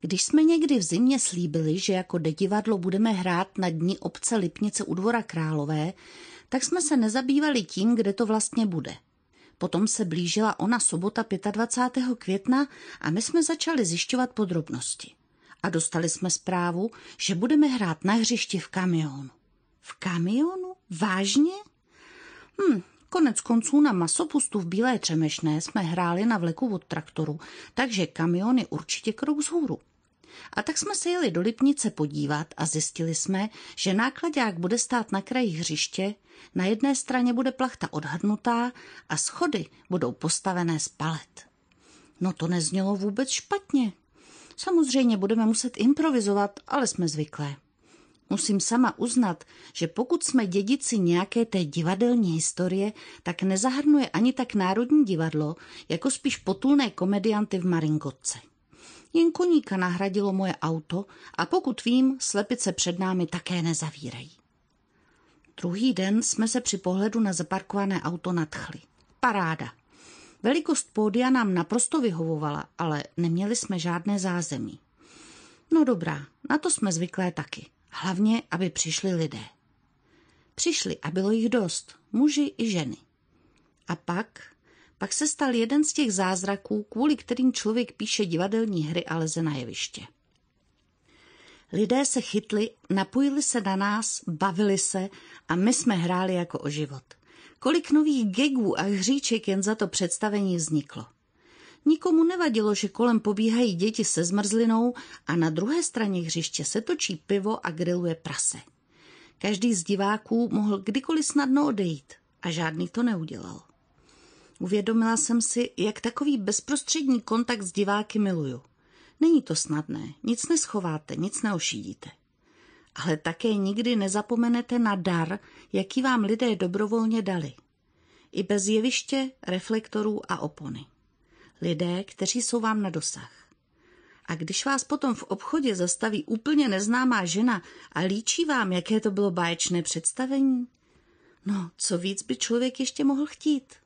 Když jsme někdy v zimě slíbili, že jako divadlo budeme hrát na dni obce Lipnice u Dvora Králové, tak jsme se nezabývali tím, kde to vlastně bude. Potom se blížila ona sobota 25. května a my jsme začali zjišťovat podrobnosti. A dostali jsme zprávu, že budeme hrát na hřišti v kamionu. V kamionu? Vážně? Konec konců na masopustu v Bílé Třemešné jsme hráli na vleku od traktoru, takže kamion je určitě krok vzhůru. A tak jsme se jeli do Lipnice podívat a zjistili jsme, že náklaďák bude stát na kraji hřiště, na jedné straně bude plachta odhrnutá a schody budou postavené z palet. No to neznělo vůbec špatně. Samozřejmě budeme muset improvizovat, ale jsme zvyklé. Musím sama uznat, že pokud jsme dědici nějaké té divadelní historie, tak nezahrnuje ani tak Národní divadlo, jako spíš potulné komedianty v Maringotce. Jen koníka nahradilo moje auto a pokud vím, slepice před námi také nezavírají. Druhý den jsme se při pohledu na zaparkované auto nadchli. Paráda. Velikost pódia nám naprosto vyhovovala, ale neměli jsme žádné zázemí. No dobrá, na to jsme zvyklé taky. Hlavně, aby přišli lidé. Přišli a bylo jich dost, muži i ženy. A pak se stal jeden z těch zázraků, kvůli kterým člověk píše divadelní hry a leze na jeviště. Lidé se chytli, napojili se na nás, bavili se a my jsme hráli jako o život. Kolik nových gagů a hříček jen za to představení vzniklo. Nikomu nevadilo, že kolem pobíhají děti se zmrzlinou a na druhé straně hřiště se točí pivo a grilluje prase. Každý z diváků mohl kdykoliv snadno odejít a žádný to neudělal. Uvědomila jsem si, jak takový bezprostřední kontakt s diváky miluju. Není to snadné, nic neschováte, nic neošidíte. Ale také nikdy nezapomenete na dar, jaký vám lidé dobrovolně dali. I bez jeviště, reflektorů a opony. Lidé, kteří jsou vám na dosah. A když vás potom v obchodě zastaví úplně neznámá žena a líčí vám, jaké to bylo báječné představení, no, co víc by člověk ještě mohl chtít?